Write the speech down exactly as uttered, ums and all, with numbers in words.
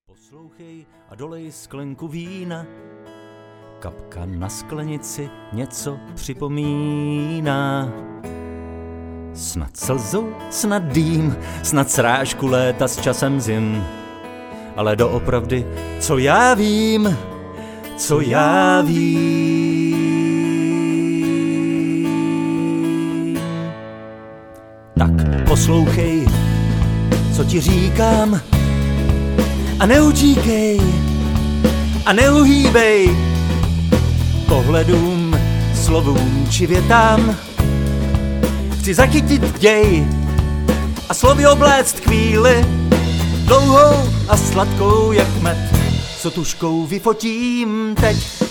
Poslouchej a dolej sklenku vína, kapka na sklenici něco připomíná. Snad slzou, snad dým, snad srážku léta s časem zim, ale doopravdy, co já vím, co já vím. Tak poslouchej, co ti říkám, a neutíkej a neuhýbej pohledům, slovům či větám. Chci zachytit děj a slovy obléct chvíli, dlouhou a sladkou jak med, co tužkou vyfotím teď.